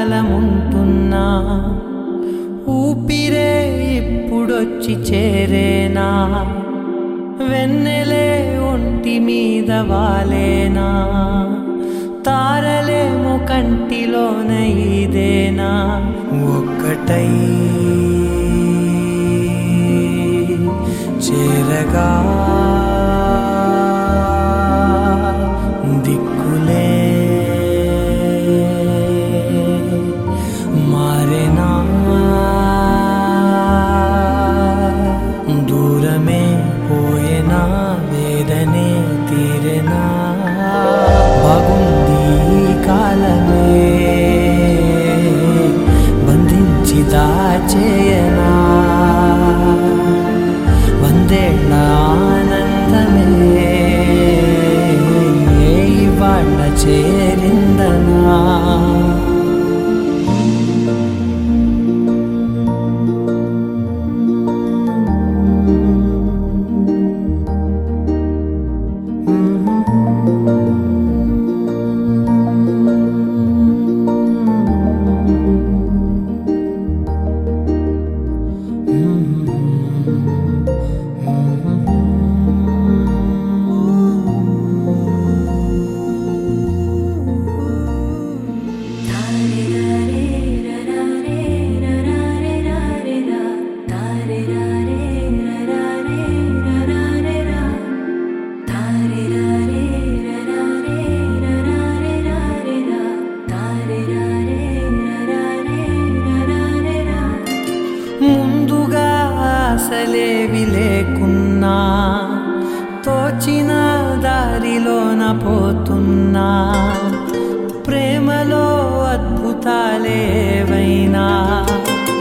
కాలముంటున్నా ఊపిరే ఇప్పుడొచ్చి చేరేనా వెన్నెలే ఒంటి మీద వాలేనా తారలేమో కంటిలోన ఇదేనా ఒక్కటై చేరగా దిక్కులే మారేనా దూరమే పోయేనా వేదనే తీరేనా బాగుంది కాలమే బంధించి దాచేయనా వందేళ్ళ ఆనందమే ఇవాళ చేరిందనా ముందుగా ఆశలేవి లేకున్నా తోచిన దారిలోన పోతున్నా ప్రేమలో అద్భుతాలేవైనా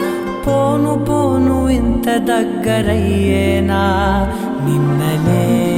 పోను పోను ఇంత దగ్గరయ్యేనా నిన్నలే